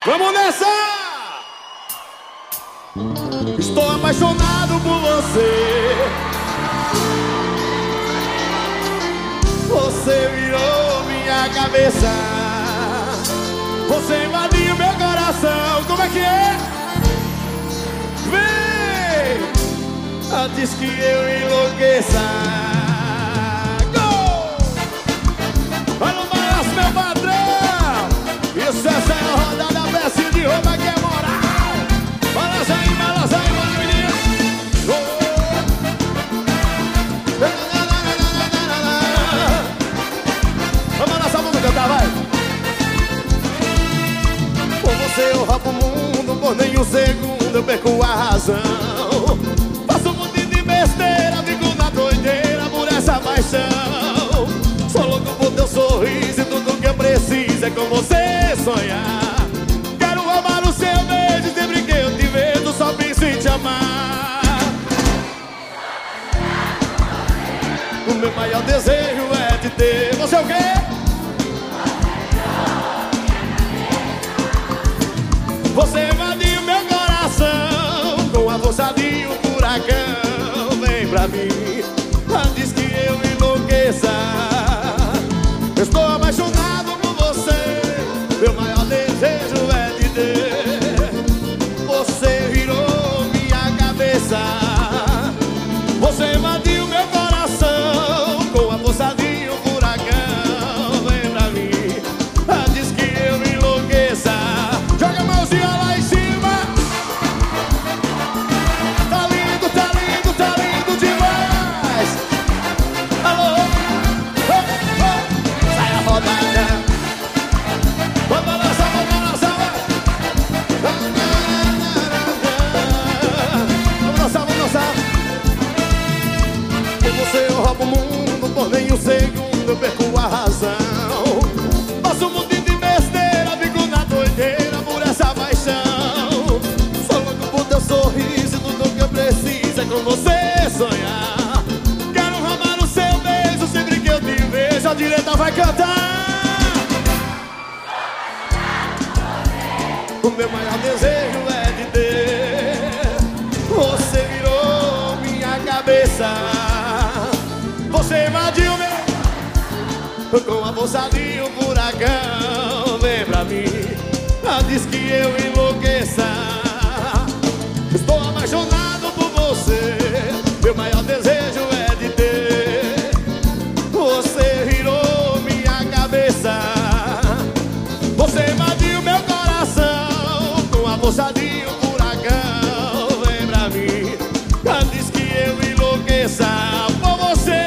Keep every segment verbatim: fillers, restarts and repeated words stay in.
Vamos nessa! Estou apaixonado por você. Você virou minha cabeça. Você invadiu meu coração. Como é que é? Vem! Antes que eu enlouqueça. Go! Olha o balanço, meu patrão. Isso, essa é a rodada peça de roupa que é moral. Balança aí, balança aí, bora, menina. Oh. Vamos balançar, vamos cantar, vai. Por você eu roubo o mundo, por nenhum segundo eu perco a razão. Faço um monte de besteira, fico na doideira por essa paixão. Sou louco por teu sorriso e tudo que eu preciso é com você sonhar. Quero roubar o seu beijo, sempre que eu te vejo só penso em te amar. O meu maior desejo é te ter. Você é o quê? Você invadiu meu coração com a força de um furacão. Vem pra mim antes que eu enlouqueça. Estou apaixonado por você. Meu maior desejo é te ter. Você virou minha cabeça. Você invadiu meu coração com a força de um furacão. Vem pra mim antes que eu enlouqueça. Joga a mãozinha lá em cima. Tá lindo, tá lindo, tá lindo demais. Alô, oh, oh. Sai a rodada. Vamos balançar, vamos balançar, vai. Vamos dançar, vamos dançar. Por você eu roubo o mundo, por nenhum segundo eu perco a razão. Faço um monte de besteira, fico na doideira por essa paixão. Sou louco por teu sorriso, tudo que eu preciso é com você sonhar. Quero roubar o seu beijo, sempre que eu te vejo a direita vai cantar. O meu maior desejo é te ter. Você virou minha cabeça. Você invadiu meu com a força de um furacão. Vem pra mim antes que eu enlouqueça. Estou apaixonado por você. Meu maior desejo é te ter. Você virou minha cabeça. Você invadiu meu coração com a força de um furacão. Vem pra mim antes que eu enlouqueça por você.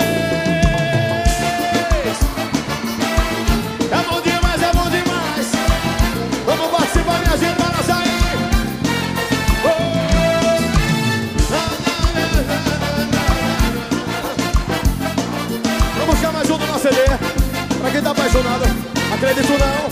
É bom demais, é bom demais. Vamos participar, minha gente, balança aí. Oh. Vamos chamar junto no C D. Pra quem tá apaixonado, acredito não.